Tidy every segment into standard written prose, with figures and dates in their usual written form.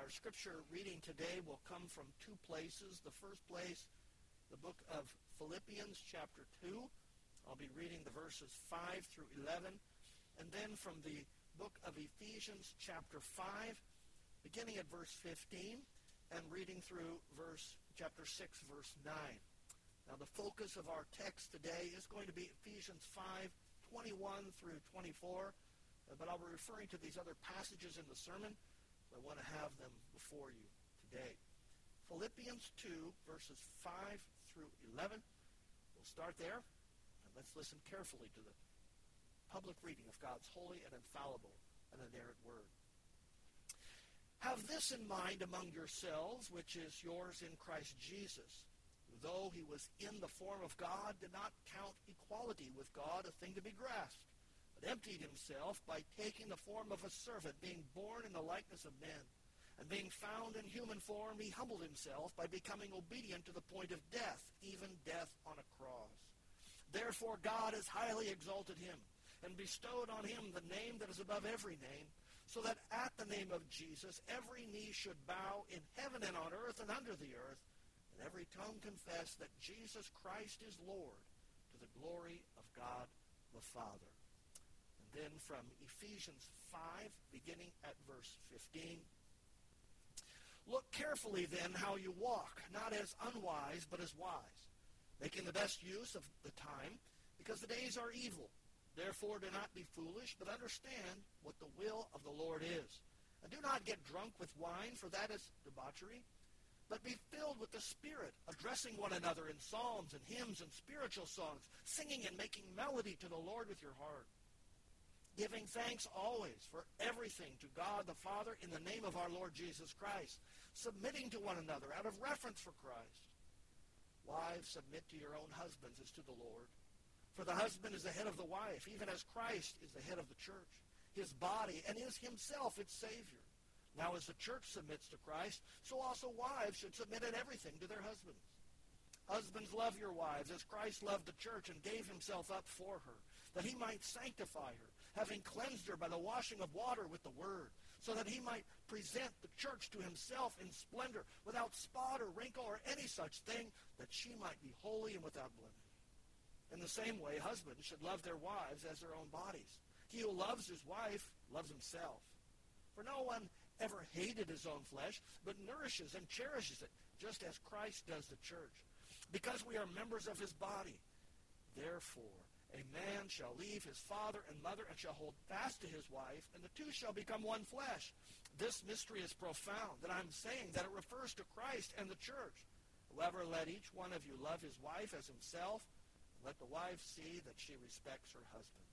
Our scripture reading today will come from two places. The first place, the book of Philippians chapter 2. I'll be reading the verses 5 through 11. And then from the book of Ephesians chapter 5, beginning at verse 15, and reading through chapter 6, verse 9. Now the focus of our text today is going to be Ephesians 5, 21 through 24. But I'll be referring to these other passages in the sermon. I want to have them before you today. Philippians 2, verses 5 through 11. We'll start there, and let's listen carefully to the public reading of God's holy and infallible and inerrant word. Have this in mind among yourselves, which is yours in Christ Jesus, who, though he was in the form of God, did not count equality with God a thing to be grasped, but emptied himself by taking the form of a servant, being born in the likeness of men. And being found in human form, he humbled himself by becoming obedient to the point of death, even death on a cross. Therefore God has highly exalted him, and bestowed on him the name that is above every name, so that at the name of Jesus every knee should bow in heaven and on earth and under the earth, and every tongue confess that Jesus Christ is Lord, to the glory of God the Father. Then from Ephesians 5, beginning at verse 15. Look carefully then how you walk, not as unwise, but as wise, making the best use of the time, because the days are evil. Therefore do not be foolish, but understand what the will of the Lord is. And do not get drunk with wine, for that is debauchery, but be filled with the Spirit, addressing one another in psalms and hymns and spiritual songs, singing and making melody to the Lord with your heart, giving thanks always for everything to God the Father in the name of our Lord Jesus Christ, submitting to one another out of reverence for Christ. Wives, submit to your own husbands as to the Lord. For the husband is the head of the wife, even as Christ is the head of the church, his body, and is himself its Savior. Now as the church submits to Christ, so also wives should submit in everything to their husbands. Husbands, love your wives as Christ loved the church and gave himself up for her, that he might sanctify her, having cleansed her by the washing of water with the word, so that he might present the church to himself in splendor, without spot or wrinkle or any such thing, that she might be holy and without blemish. In the same way, husbands should love their wives as their own bodies. He who loves his wife loves himself. For no one ever hated his own flesh, but nourishes and cherishes it, just as Christ does the church, because we are members of his body. Therefore, a man shall leave his father and mother and shall hold fast to his wife, and the two shall become one flesh. This mystery is profound, that I'm saying that it refers to Christ and the church. However, let each one of you love his wife as himself, and let the wife see that she respects her husband.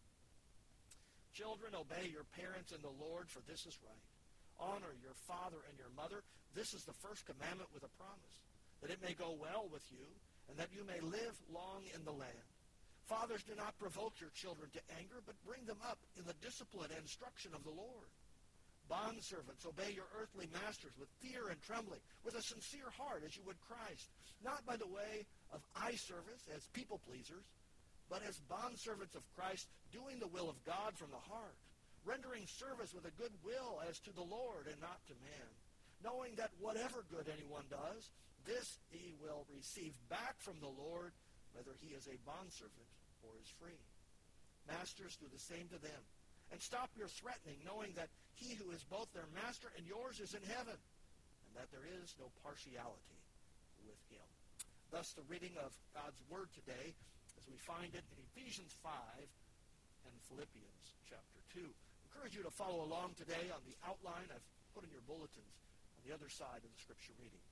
Children, obey your parents in the Lord, for this is right. Honor your father and your mother. This is the first commandment with a promise, that it may go well with you, and that you may live long in the land. Fathers, do not provoke your children to anger, but bring them up in the discipline and instruction of the Lord. Bondservants, obey your earthly masters with fear and trembling, with a sincere heart as you would Christ, not by the way of eye service as people pleasers, but as bondservants of Christ, doing the will of God from the heart, rendering service with a good will as to the Lord and not to man, knowing that whatever good anyone does, this he will receive back from the Lord, whether he is a bondservant or is free. Masters, do the same to them. And stop your threatening, knowing that he who is both their master and yours is in heaven, and that there is no partiality with him. Thus the reading of God's word today, as we find it in Ephesians 5 and Philippians chapter 2. I encourage you to follow along today on the outline I've put in your bulletins on the other side of the scripture reading.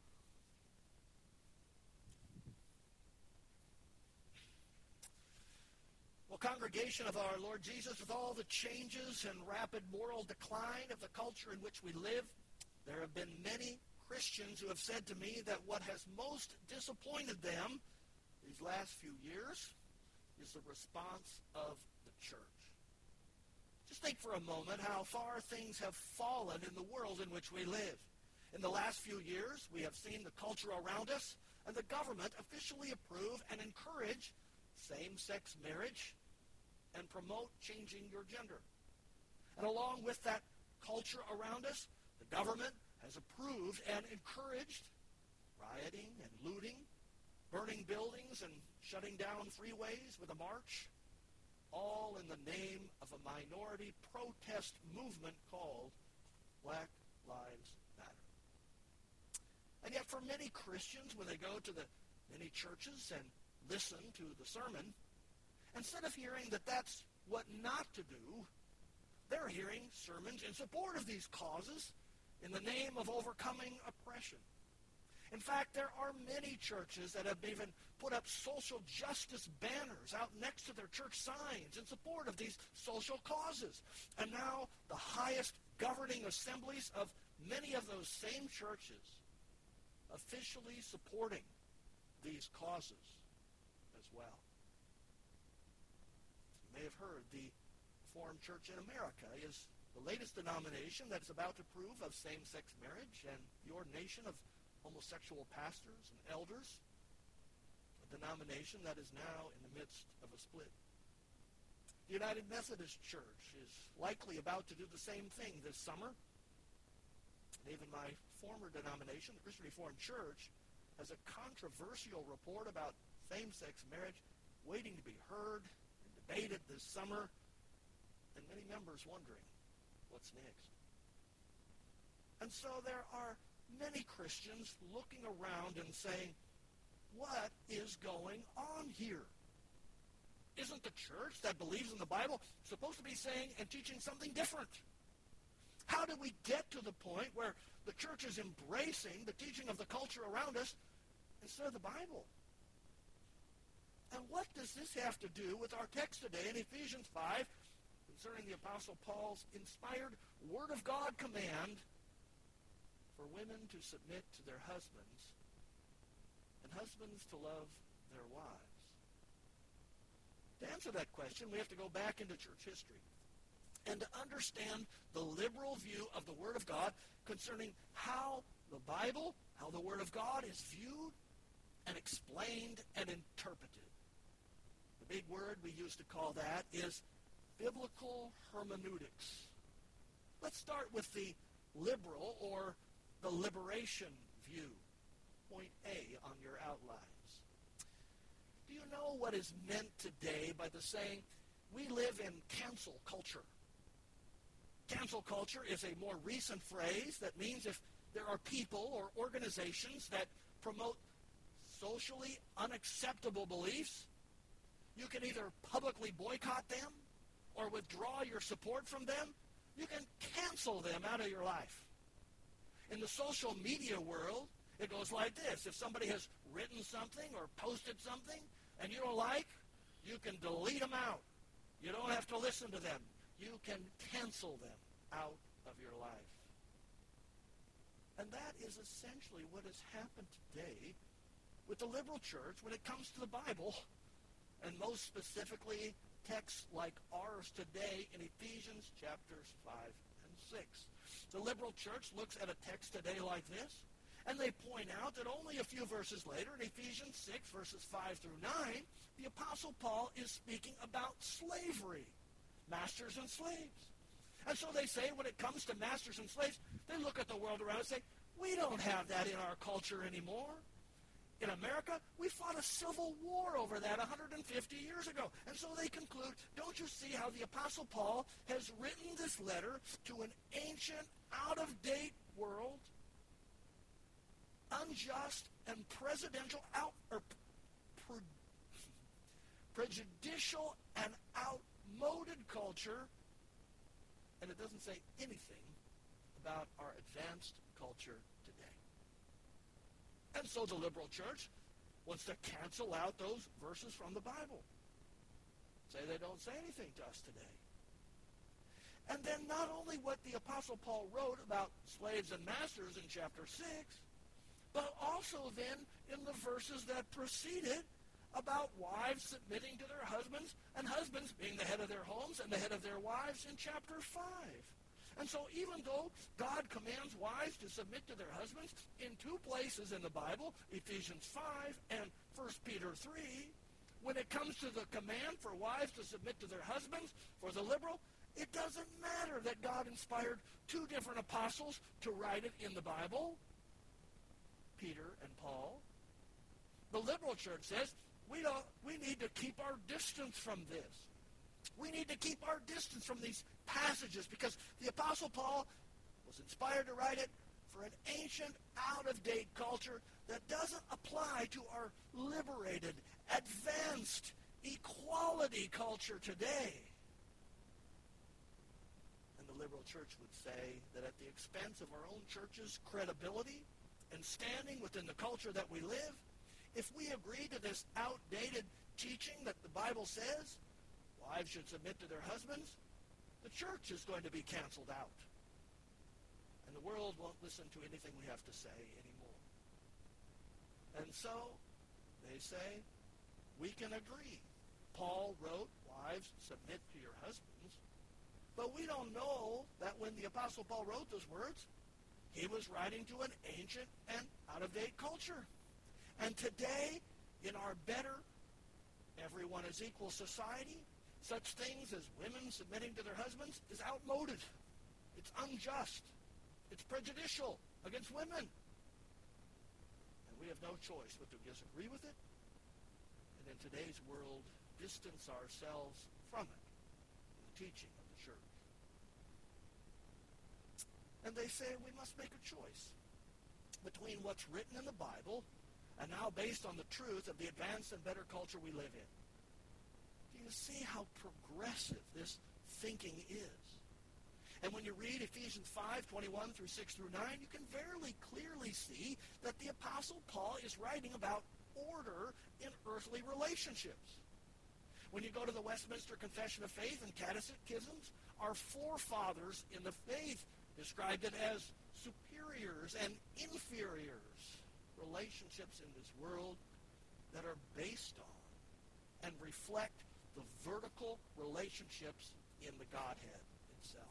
Well, congregation of our Lord Jesus, with all the changes and rapid moral decline of the culture in which we live, there have been many Christians who have said to me that what has most disappointed them these last few years is the response of the church. Just think for a moment how far things have fallen in the world in which we live. In the last few years, we have seen the culture around us and the government officially approve and encourage same-sex marriage and promote changing your gender. And along with that culture around us, the government has approved and encouraged rioting and looting, burning buildings and shutting down freeways with a march, all in the name of a minority protest movement called Black Lives Matter. And yet for many Christians, when they go to the many churches and listen to the sermon, instead of hearing that that's what not to do, they're hearing sermons in support of these causes in the name of overcoming oppression. In fact, there are many churches that have even put up social justice banners out next to their church signs in support of these social causes. And now the highest governing assemblies of many of those same churches officially supporting these causes as well. You may have heard the Reformed Church in America is the latest denomination that's about to approve of same-sex marriage and the ordination of homosexual pastors and elders, a denomination that is now in the midst of a split. The United Methodist Church is likely about to do the same thing this summer. And even my former denomination, the Christian Reformed Church, has a controversial report about same-sex marriage waiting to be heard and debated this summer, and many members wondering what's next. And so there are many Christians looking around and saying, what is going on here? Isn't the church that believes in the Bible supposed to be saying and teaching something different? How did we get to the point where the church is embracing the teaching of the culture around us instead of the Bible? And what does this have to do with our text today in Ephesians 5 concerning the Apostle Paul's inspired Word of God command for women to submit to their husbands and husbands to love their wives? To answer that question, we have to go back into church history and to understand the liberal view of the Word of God concerning how the Bible, how the Word of God is viewed and explained and interpreted. The big word we used to call that is biblical hermeneutics. Let's start with the liberal or the liberation view. Point A on your outlines. Do you know what is meant today by the saying, we live in cancel culture? Cancel culture is a more recent phrase that means if there are people or organizations that promote socially unacceptable beliefs, you can either publicly boycott them or withdraw your support from them. You can cancel them out of your life. In the social media world, it goes like this. If somebody has written something or posted something and you don't like, you can delete them out. You don't have to listen to them. You can cancel them out of your life. And that is essentially what has happened today with the liberal church when it comes to the Bible, and most specifically texts like ours today in Ephesians chapters 5 and 6. The liberal church looks at a text today like this, and they point out that only a few verses later, in Ephesians 6, verses 5 through 9, the Apostle Paul is speaking about slavery, masters and slaves. And so they say when it comes to masters and slaves, they look at the world around and say, we don't have that in our culture anymore. In America, we fought a civil war over that 150 years ago. And so they conclude, don't you see how the Apostle Paul has written this letter to an ancient, out-of-date world, unjust and prejudicial and outmoded culture, and it doesn't say anything about our advanced culture today. And so the liberal church wants to cancel out those verses from the Bible. Say they don't say anything to us today. And then not only what the Apostle Paul wrote about slaves and masters in chapter 6, but also then in the verses that preceded about wives submitting to their husbands and husbands being the head of their homes and the head of their wives in chapter 5. And so even though God commands wives to submit to their husbands in two places in the Bible, Ephesians 5 and 1 Peter 3, when it comes to the command for wives to submit to their husbands, for the liberal, It doesn't matter that God inspired two different apostles to write it in the Bible, Peter and Paul. The liberal church says we need to keep our distance from this. We need to keep our distance from these passages because the Apostle Paul was inspired to write it for an ancient, out-of-date culture that doesn't apply to our liberated, advanced, equality culture today. And the liberal church would say that at the expense of our own church's credibility and standing within the culture that we live, if we agree to this outdated teaching that the Bible says wives should submit to their husbands, the church is going to be canceled out. And the world won't listen to anything we have to say anymore. And so, they say, we can agree. Paul wrote, wives, submit to your husbands. But we don't know that when the Apostle Paul wrote those words, he was writing to an ancient and out-of-date culture. And today, in our better, everyone is equal society, such things as women submitting to their husbands is outmoded. It's unjust. It's prejudicial against women. And we have no choice but to disagree with it, and in today's world, distance ourselves from it, the teaching of the church. And they say we must make a choice between what's written in the Bible and now based on the truth of the advanced and better culture we live in. Do you see how progressive this thinking is? And when you read Ephesians 5:21 through 6 through 9, you can very clearly see that the Apostle Paul is writing about order in earthly relationships. When you go to the Westminster Confession of Faith and catechisms, our forefathers in the faith described it as superiors and inferiors, relationships in this world that are based on and reflect the vertical relationships in the Godhead itself.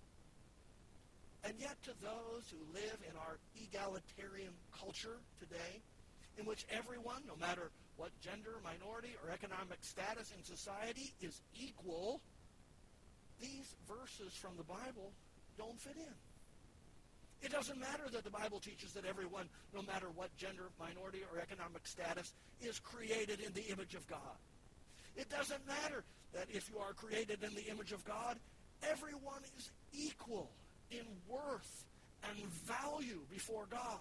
And yet to those who live in our egalitarian culture today, in which everyone, no matter what gender, minority, or economic status in society, is equal, these verses from the Bible don't fit in. It doesn't matter that the Bible teaches that everyone, no matter what gender, minority, or economic status, is created in the image of God. It doesn't matter that if you are created in the image of God, everyone is equal in worth and value before God.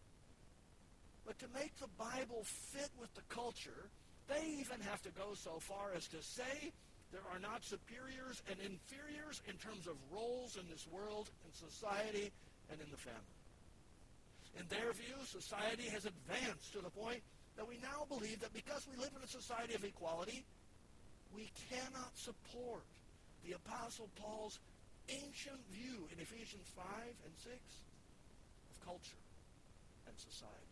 But to make the Bible fit with the culture, they even have to go so far as to say there are not superiors and inferiors in terms of roles in this world, in society, and in the family. In their view, society has advanced to the point that we now believe that because we live in a society of equality, we cannot support the Apostle Paul's ancient view in Ephesians 5 and 6 of culture and society.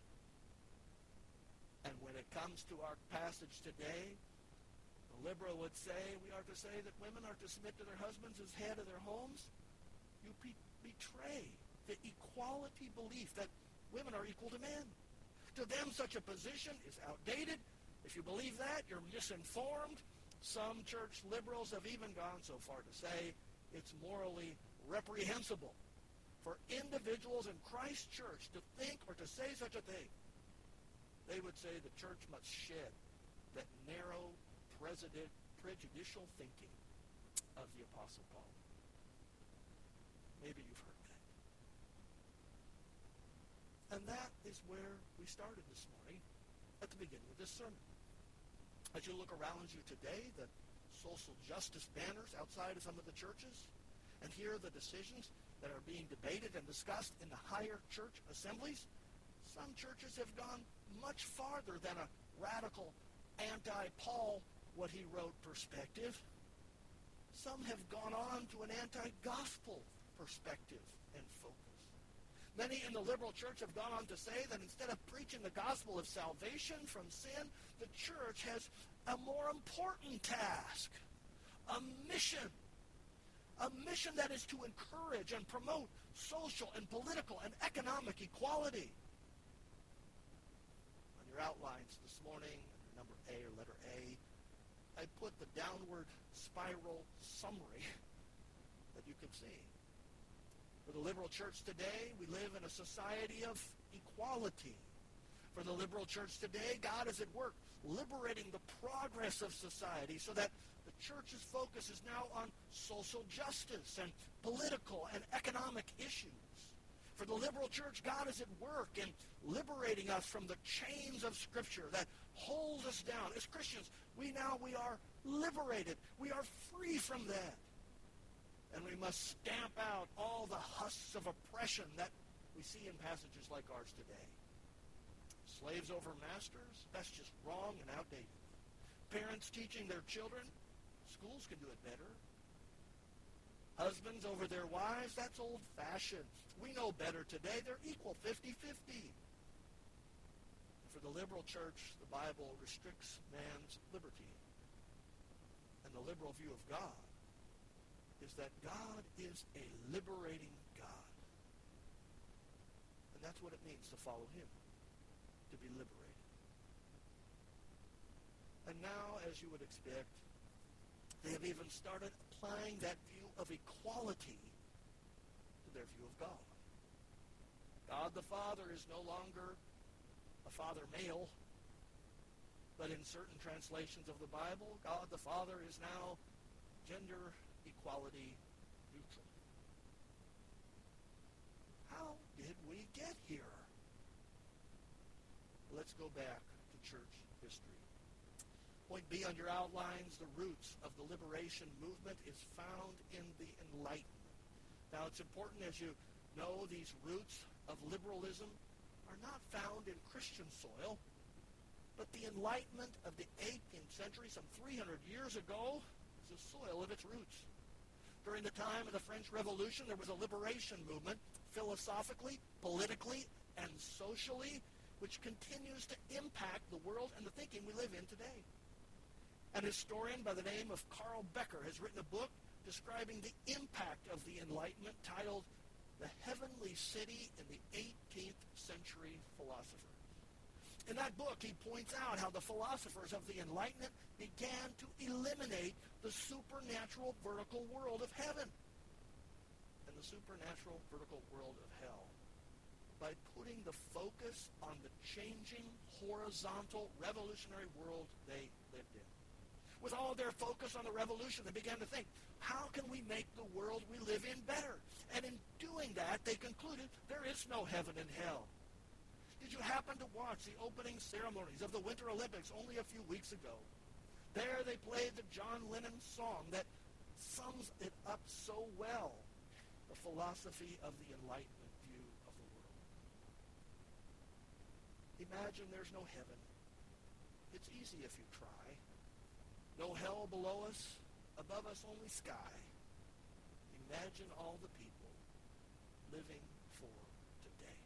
And when it comes to our passage today, the liberal would say we are to say that women are to submit to their husbands as head of their homes. You betray the equality belief that women are equal to men. To them, such a position is outdated. If you believe that, you're misinformed. Some church liberals have even gone so far to say it's morally reprehensible for individuals in Christ's church to think or to say such a thing. They would say the church must shed that narrow, prejudicial thinking of the Apostle Paul. Maybe you've heard that. And that is where we started this morning at the beginning of this sermon. As you look around you today, the social justice banners outside of some of the churches, and hear the decisions that are being debated and discussed in the higher church assemblies, some churches have gone much farther than a radical anti-Paul, what he wrote perspective. Some have gone on to an anti-gospel perspective and focus. Many in the liberal church have gone on to say that instead of preaching the gospel of salvation from sin, the church has a more important task, a mission that is to encourage and promote social and political and economic equality. On your outlines this morning, number A or letter A, I put the downward spiral summary that you can see. For the liberal church today, we live in a society of equality. For the liberal church today, God is at work liberating the progress of society so that the church's focus is now on social justice and political and economic issues. For the liberal church, God is at work in liberating us from the chains of Scripture that hold us down. As Christians, we are liberated. We are free from that. And we must stamp out all the husks of oppression that we see in passages like ours today. Slaves over masters, that's just wrong and outdated. Parents teaching their children, schools can do it better. Husbands over their wives, that's old-fashioned. We know better today. They're equal, 50-50. For the liberal church, the Bible restricts man's liberty. And the liberal view of God is that God is a liberating God. And that's what it means to follow him, to be liberated. And now, as you would expect, they have even started applying that view of equality to their view of God. God the Father is no longer a Father male, but in certain translations of the Bible, God the Father is now gender equality neutral. How did we get here? Let's go back to church history. Point B on your outlines, the roots of the liberation movement is found in the Enlightenment. Now, it's important, as you know, these roots of liberalism are not found in Christian soil, but the Enlightenment of the 18th century, some 300 years ago, is the soil of its roots. During the time of the French Revolution, there was a liberation movement, philosophically, politically, and socially, which continues to impact the world and the thinking we live in today. An historian by the name of Carl Becker has written a book describing the impact of the Enlightenment titled The Heavenly City in the 18th Century Philosophers. In that book, he points out how the philosophers of the Enlightenment began to eliminate the supernatural vertical world of heaven and the supernatural vertical world of hell by putting the focus on the changing, horizontal, revolutionary world they lived in. With all their focus on the revolution, they began to think, how can we make the world we live in better? And in doing that, they concluded there is no heaven and hell. Did you happen to watch the opening ceremonies of the Winter Olympics only a few weeks ago? There they played the John Lennon song that sums it up so well, the philosophy of the Enlightenment view of the world. Imagine there's no heaven. It's easy if you try. No hell below us, above us only sky. Imagine all the people living for today.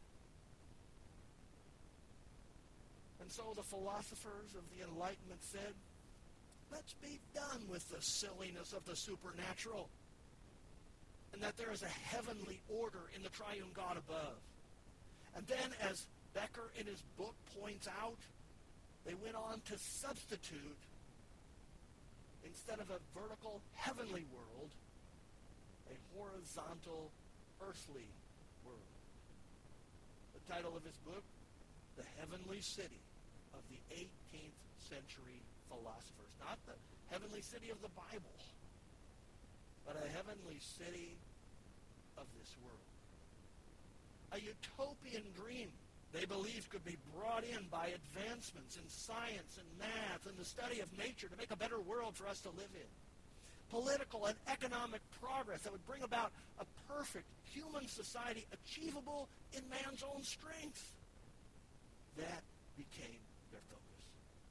And so the philosophers of the Enlightenment said, let's be done with the silliness of the supernatural, and that there is a heavenly order in the triune God above. And then, as Becker in his book points out, they went on to substitute, instead of a vertical heavenly world, a horizontal earthly world. The title of his book, The Heavenly City of the 18th Century Philosophers. Not the heavenly city of the Bible, but a heavenly city of this world. A utopian dream they believed could be brought in by advancements in science and math and the study of nature to make a better world for us to live in. Political and economic progress that would bring about a perfect human society achievable in man's own strength. That became their focus.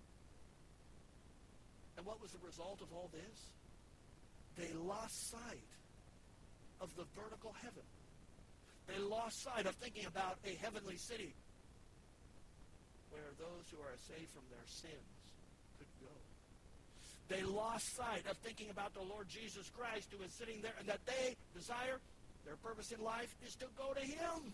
And what was the result of all this? They lost sight of the vertical heaven. They lost sight of thinking about a heavenly city where those who are saved from their sins could go. They lost sight of thinking about the Lord Jesus Christ who is sitting there, and that they desire, their purpose in life is to go to him.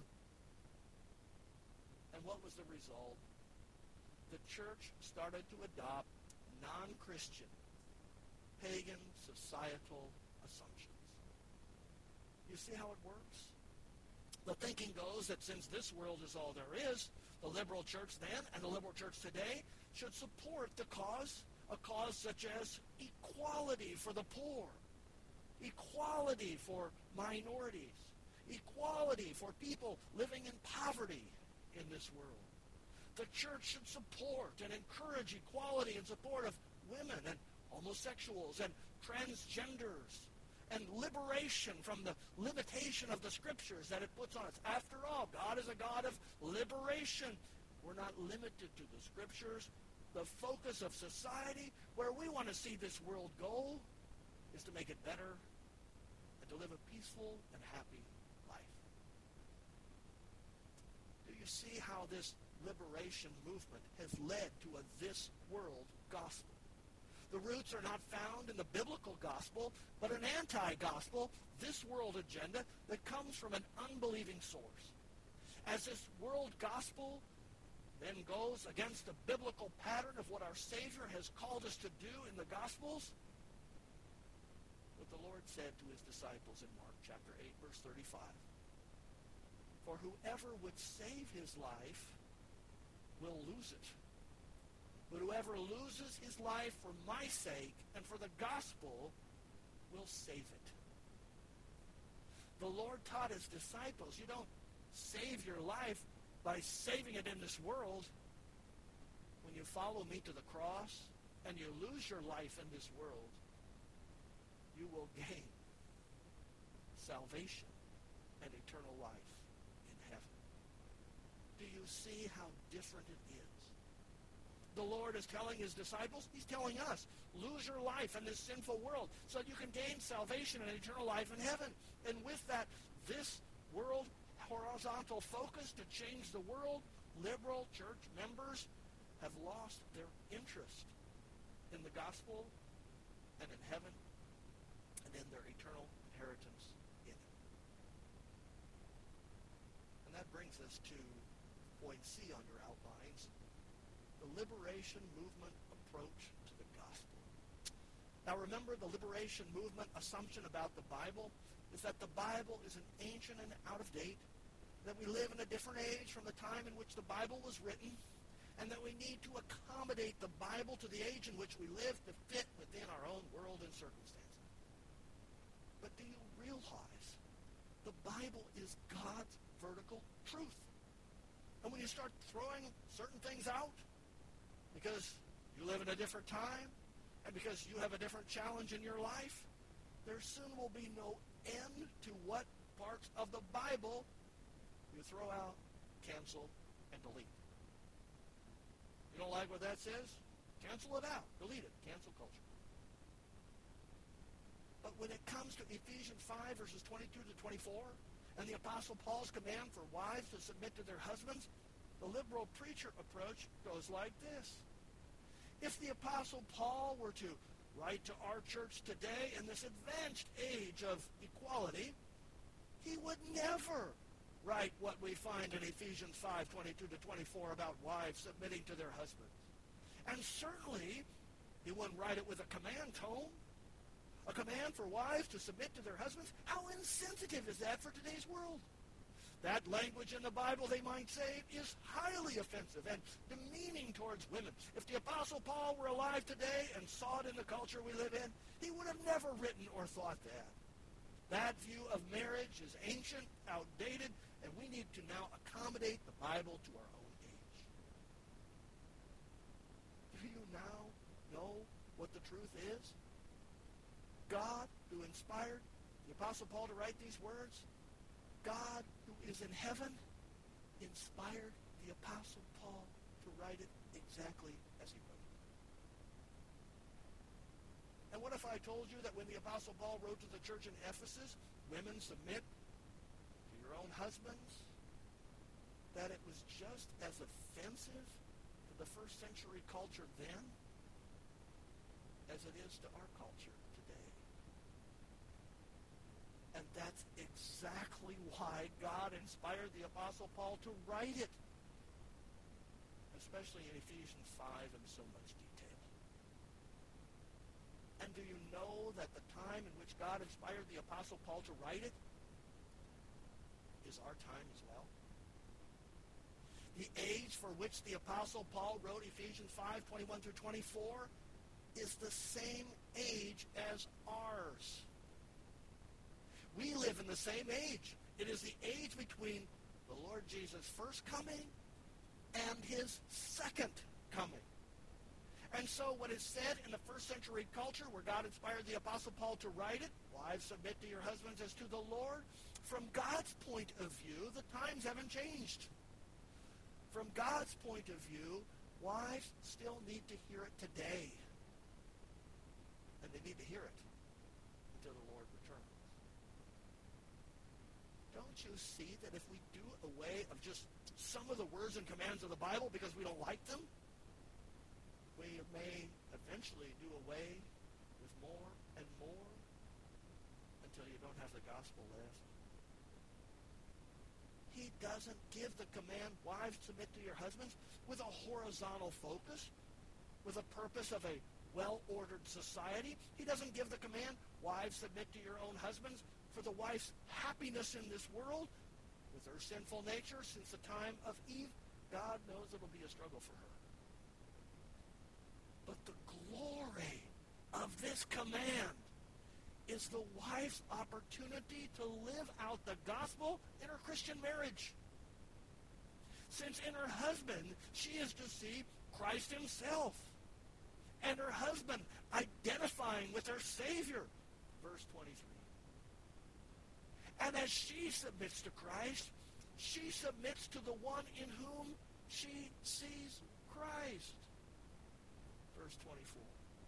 And what was the result? The church started to adopt non-Christian, pagan, societal assumptions. You see how it works? The thinking goes that since this world is all there is, the liberal church then and the liberal church today should support a cause such as equality for the poor, equality for minorities, equality for people living in poverty in this world. The church should support and encourage equality and support of women and homosexuals and transgenders and liberation from the limitation of the Scriptures that it puts on us. After all, God is a God of liberation. We're not limited to the Scriptures. The focus of society, where we want to see this world go, is to make it better and to live a peaceful and happy life. Do you see how this liberation movement has led to a this world gospel? The roots are not found in the biblical gospel, but an anti-gospel, this world agenda that comes from an unbelieving source. As this world gospel then goes against the biblical pattern of what our Savior has called us to do in the Gospels, what the Lord said to his disciples in Mark chapter 8, verse 35. For whoever would save his life will lose it. But whoever loses his life for my sake and for the gospel will save it. The Lord taught his disciples, you don't save your life by saving it in this world. When you follow me to the cross and you lose your life in this world, you will gain salvation and eternal life in heaven. Do you see how different it is? The Lord is telling his disciples, he's telling us, lose your life in this sinful world so that you can gain salvation and eternal life in heaven. And with that, this world horizontal focus to change the world, liberal church members have lost their interest in the gospel and in heaven and in their eternal inheritance in it. And that brings us to point C on your outlines, the liberation movement approach to the gospel. Now remember, the liberation movement assumption about the Bible is that the Bible is an ancient and out of date, that we live in a different age from the time in which the Bible was written, and that we need to accommodate the Bible to the age in which we live to fit within our own world and circumstances. But do you realize the Bible is God's vertical truth? And when you start throwing certain things out, because you live in a different time, and because you have a different challenge in your life, there soon will be no end to what parts of the Bible you throw out, cancel, and delete. You don't like what that says? Cancel it out. Delete it. Cancel culture. But when it comes to Ephesians 5, verses 22 to 24, and the Apostle Paul's command for wives to submit to their husbands, the liberal preacher approach goes like this. If the Apostle Paul were to write to our church today in this advanced age of equality, he would never write what we find in Ephesians 5, 22 to 24 about wives submitting to their husbands. And certainly, he wouldn't write it with a command tone. A command for wives to submit to their husbands? How insensitive is that for today's world? That language in the Bible, they might say, is highly offensive and demeaning towards women. If the Apostle Paul were alive today and saw it in the culture we live in, he would have never written or thought that. That view of marriage is ancient, outdated, and we need to now accommodate the Bible to our own age. Do you now know what the truth is? God, who inspired the Apostle Paul to write these words, God, who is in heaven, inspired the Apostle Paul to write it exactly as he wrote it. And what if I told you that when the Apostle Paul wrote to the church in Ephesus, women submit to your own husbands, that it was just as offensive to the first century culture then as it is to our culture today? And that's exactly why God inspired the Apostle Paul to write it, especially in Ephesians 5 in so much detail. And do you know that the time in which God inspired the Apostle Paul to write it is our time as well. The age for which the Apostle Paul wrote Ephesians 5:21 through 24 is the same age as ours. We live in the same age. It is the age between the Lord Jesus' first coming and his second coming. And so what is said in the first century culture, where God inspired the Apostle Paul to write it, wives, submit to your husbands as to the Lord, from God's point of view, the times haven't changed. From God's point of view, wives still need to hear it today. And they need to hear it until the Lord returns. Don't you see that if we do away of just some of the words and commands of the Bible because we don't like them, we may eventually do away with more and more until you don't have the gospel left? He doesn't give the command, wives, submit to your husbands, with a horizontal focus, with a purpose of a well-ordered society. He doesn't give the command, wives, submit to your own husbands, for the wife's happiness in this world. With her sinful nature, since the time of Eve, God knows it'll be a struggle for her. But the glory of this command is the wife's opportunity to live out the gospel in her Christian marriage. Since in her husband, she is to see Christ himself, and her husband identifying with her Savior. Verse 23. And as she submits to Christ, she submits to the one in whom she sees Christ. Verse 24.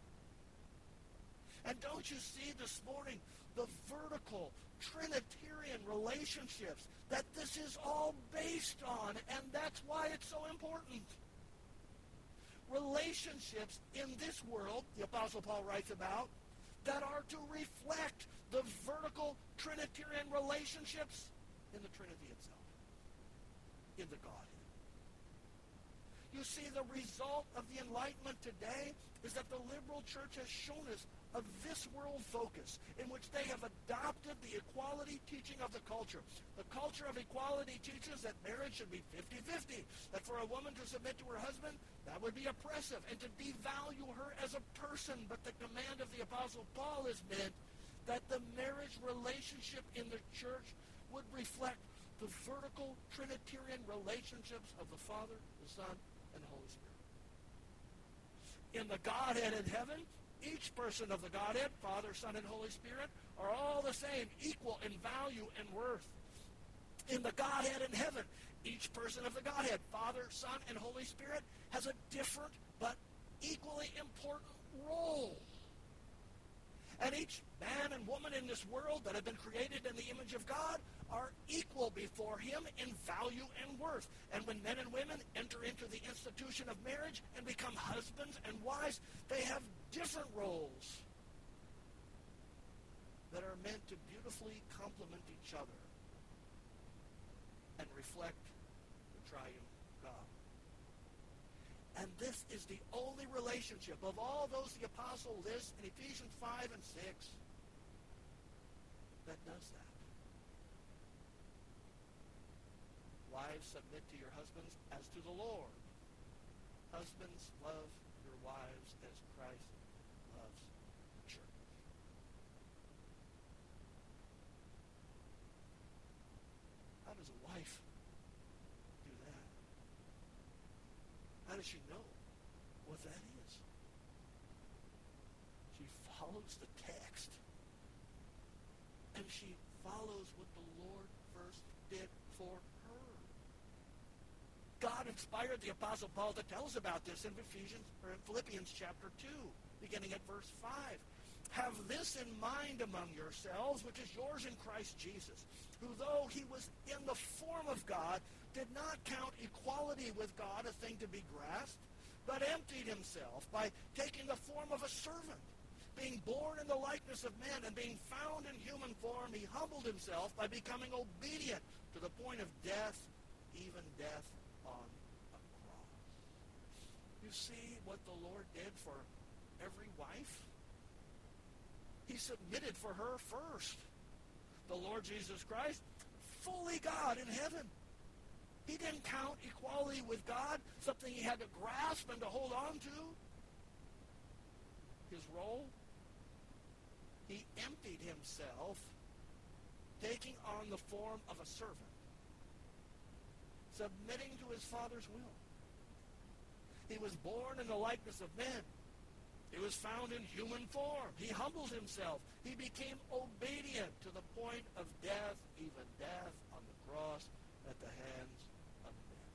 And don't you see this morning the vertical Trinitarian relationships that this is all based on, and that's why it's so important. Relationships in this world, the Apostle Paul writes about, that are to reflect the vertical Trinitarian relationships in the Trinity itself, in the Godhead. You see, the result of the Enlightenment today is that the liberal church has shown us a this world focus in which they have adopted the equality teaching of the culture. The culture of equality teaches that marriage should be 50-50, that for a woman to submit to her husband, that would be oppressive, and to devalue her as a person. But the command of the Apostle Paul is meant that the marriage relationship in the church would reflect the vertical Trinitarian relationships of the Father, the Son, and the Holy Spirit. In the Godhead in heaven, each person of the Godhead, Father, Son, and Holy Spirit, are all the same, equal in value and worth. In the Godhead in heaven, each person of the Godhead, Father, Son, and Holy Spirit, has a different but equally important role. And each man and woman in this world that have been created in the image of God are equal before him in value and worth. And when men and women enter into the institution of marriage and become husbands and wives, they have different roles that are meant to beautifully complement each other and reflect the triune God. And this is the only relationship of all those the apostle lists in Ephesians 5 and 6 that does that. Wives, submit to your husbands as to the Lord. Husbands, love your wives as Christ loves the church. How does a wife do that? How does she know what that is? She follows the text. And she follows what the Lord first did for her. God inspired the Apostle Paul to tell us about this in Philippians chapter 2, beginning at verse 5. Have this in mind among yourselves, which is yours in Christ Jesus, who though he was in the form of God, did not count equality with God a thing to be grasped, but emptied himself by taking the form of a servant. Being born in the likeness of men and being found in human form, he humbled himself by becoming obedient to the point of death, even death on a cross. You see what the Lord did for every wife? He submitted for her first. The Lord Jesus Christ fully God in heaven. He didn't count equality with God something he had to grasp and to hold on to. His role, he emptied himself, taking on the form of a servant, submitting to his Father's will. He was born in the likeness of men. He was found in human form. He humbled himself. He became obedient to the point of death, even death on the cross at the hands of men.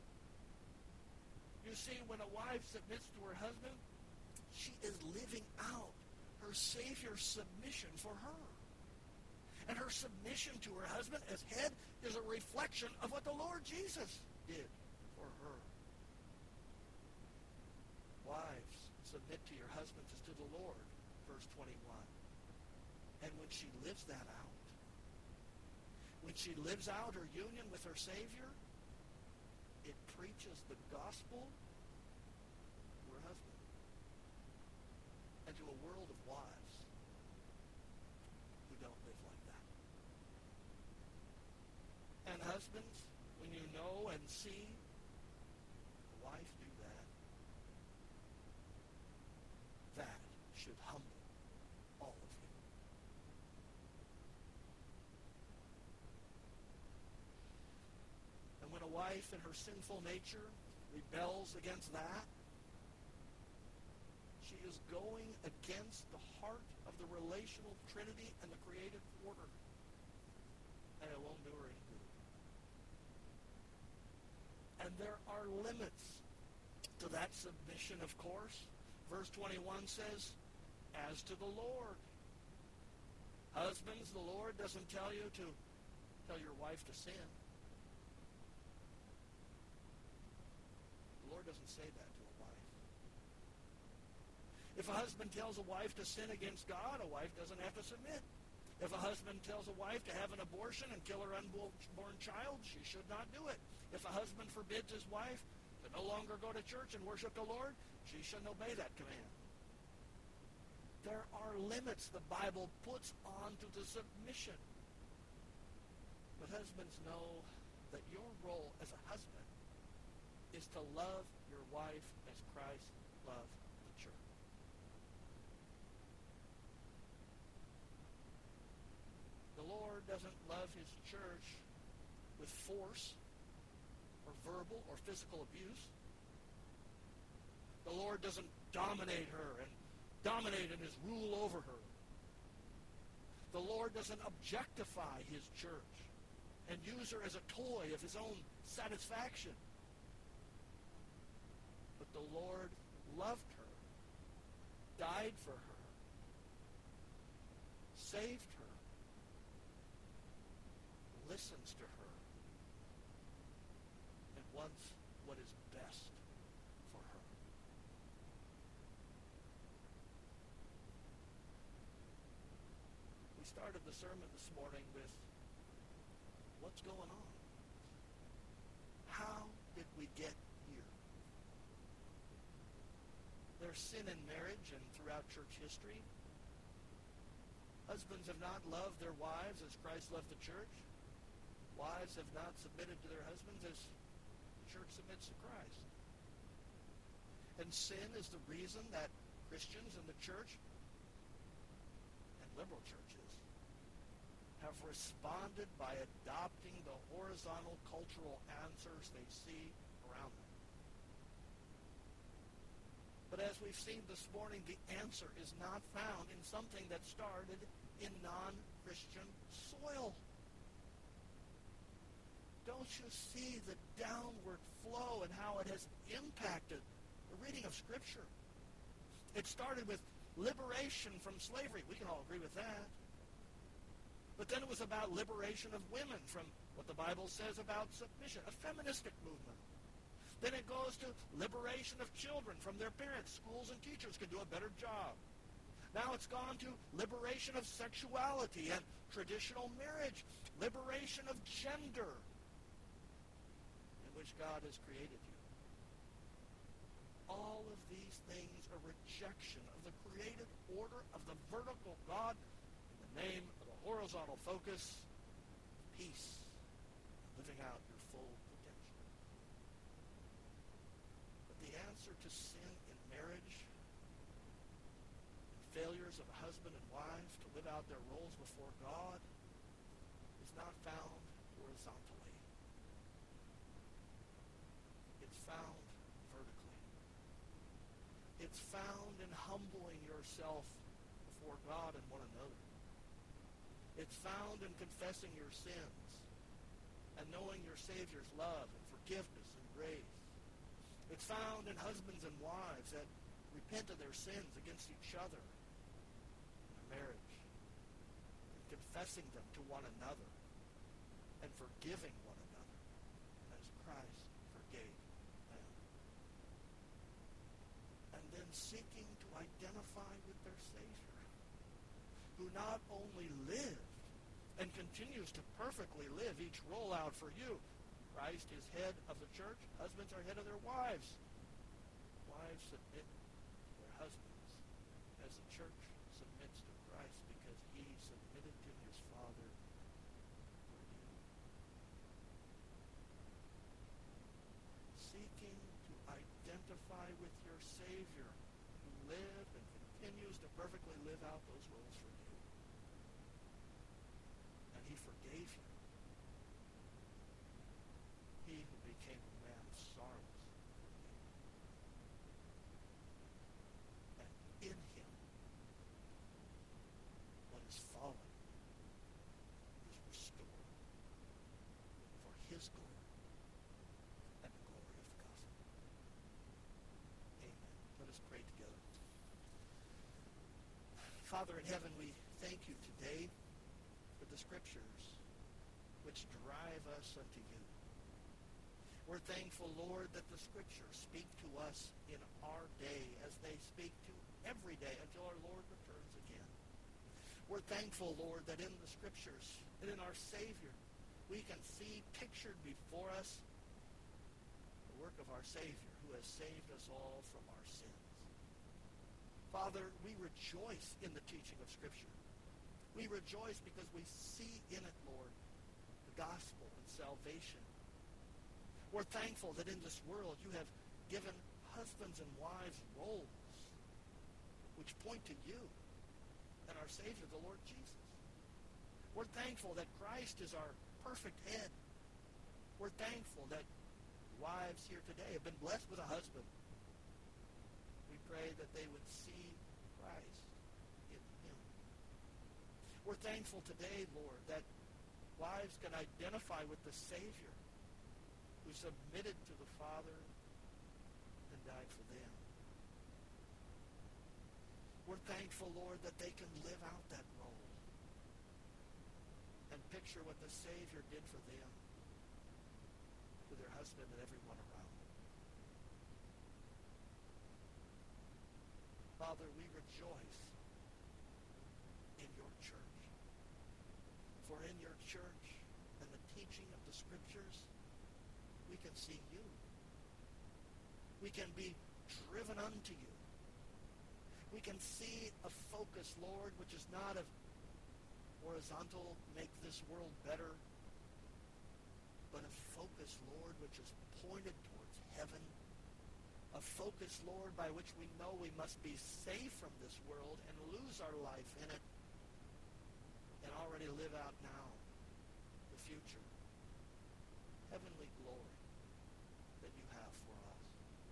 You see, when a wife submits to her husband, she is living out her Savior's submission for her. And her submission to her husband as head is a reflection of what the Lord Jesus did for her. Wives, submit to your husbands as to the Lord, verse 21. And when she lives that out, when she lives out her union with her Savior, it preaches the gospel to her husband and to a world of wives who don't live like that. And husbands, when you know and see a wife do that, that should humble all of you. And when a wife in her sinful nature rebels against that, she is going against the heart of the relational Trinity and the created order. And it won't do her any good. And there are limits to that submission, of course. Verse 21 says, as to the Lord. Husbands, the Lord doesn't tell you to tell your wife to sin. The Lord doesn't say that to a wife. If a husband tells a wife to sin against God, a wife doesn't have to submit. If a husband tells a wife to have an abortion and kill her unborn child, she should not do it. If a husband forbids his wife to no longer go to church and worship the Lord, she shouldn't obey that command. There are limits the Bible puts on to the submission. But husbands, know that your role as a husband is to love your wife as Christ loved the church. The Lord doesn't love his church with force or verbal or physical abuse. The Lord doesn't dominate her and dominate in his rule over her. The Lord doesn't objectify his church and use her as a toy of his own satisfaction. But the Lord loved her, died for her, saved her, listens to her, and wants what is best for her. We started the sermon this morning with what's going on? How did we get here? There's sin in marriage and throughout church history. Husbands have not loved their wives as Christ loved the church. Wives have not submitted to their husbands as the church submits to Christ. And sin is the reason that Christians in the church and liberal churches have responded by adopting the horizontal cultural answers they see around them. But as we've seen this morning, the answer is not found in something that started in non-Christian soil. Don't you see the downward flow and how it has impacted the reading of Scripture? It started with liberation from slavery. We can all agree with that. But then it was about liberation of women from what the Bible says about submission, a feministic movement. Then it goes to liberation of children from their parents. Schools and teachers can do a better job. Now it's gone to liberation of sexuality and traditional marriage, liberation of gender, in which God has created you. All of these things are rejection of the created order of the vertical God in the name of the horizontal focus, peace living out your full potential. But the answer to sin in marriage, and failures of a husband and wife to live out their roles before God, is not found horizontally. It's found vertically. It's found in humbling yourself before God and one another. It's found in confessing your sins and knowing your Savior's love and forgiveness and grace. It's found in husbands and wives that repent of their sins against each other in a marriage, and confessing them to one another and forgiving one another as Christ forgave them. And then seeking to identify with their Savior, who not only lived and continues to perfectly live each role out for you. Christ is head of the church. Husbands are head of their wives. Wives submit to their husbands as the church submits to Christ, because he submitted to his Father for you. Seeking to identify with your Savior, who lived and continues to perfectly live out those roles for you. And he forgave you. He who became a man of sorrows for you. And in him, what is fallen is restored for his glory and the glory of the gospel. Amen. Let us pray together. Father in heaven, we thank you today for the Scriptures which drive us unto you. We're thankful, Lord, that the Scriptures speak to us in our day as they speak to every day until our Lord returns again. We're thankful, Lord, that in the Scriptures and in our Savior we can see pictured before us the work of our Savior who has saved us all from our sins. Father, we rejoice in the teaching of Scripture. We rejoice because we see in it, Lord, the gospel and salvation. We're thankful that in this world you have given husbands and wives roles which point to you and our Savior, the Lord Jesus. We're thankful that Christ is our perfect head. We're thankful that wives here today have been blessed with a husband. We pray that they would see Christ in him. We're thankful today, Lord, that wives can identify with the Savior who submitted to the Father and died for them. We're thankful, Lord, that they can live out that role and picture what the Savior did for them, to their husband and everyone around them. Father, we rejoice in your church. For in your church and the teaching of the Scriptures, we can see you. We can be driven unto you. We can see a focus, Lord, which is not of horizontal, make this world better, but a focus, Lord, which is pointed towards heaven. A focus, Lord, by which we know we must be saved from this world and lose our life in it and already live out now the future. Heavenly glory that you have for us.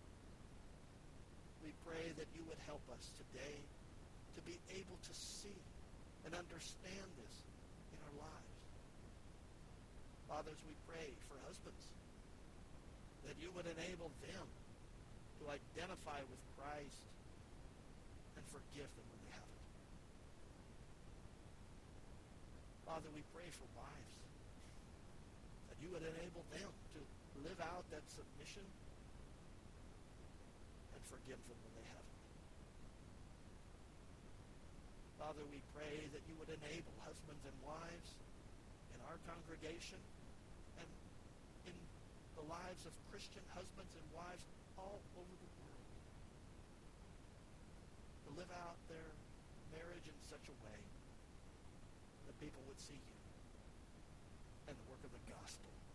We pray that you would help us today to be able to see and understand this in our lives. Fathers, we pray for husbands that you would enable them to identify with Christ and forgive them when they haven't. Father, we pray for wives that you would enable them to live out that submission and forgive them when they haven't. Father, we pray that you would enable husbands and wives in our congregation and in the lives of Christian husbands and wives all over the world to live out their marriage in such a way that people would see you and the work of the gospel